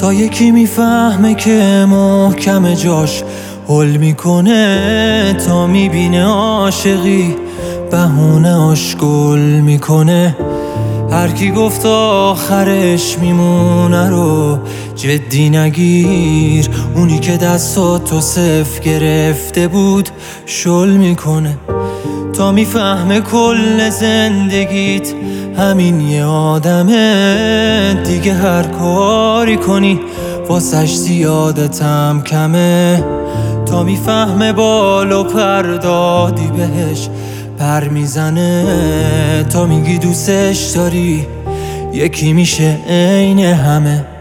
تا یکی میفهمه که محکم جاش هل میکنه، تا میبینه عاشقی بهونه آشگل میکنه. هر کی گفت آخرش میمونه رو جدی نگیر، اونی که دستاتو صفر گرفته بود شل میکنه. تا میفهمه کل زندگیت همین یه آدمه، دیگه هر کاری کنی واسش زیادتم کمه. تا میفهمه بال و پر دادی بهش پر میزنه، تا میگی دوستش داری یکی میشه عین همه.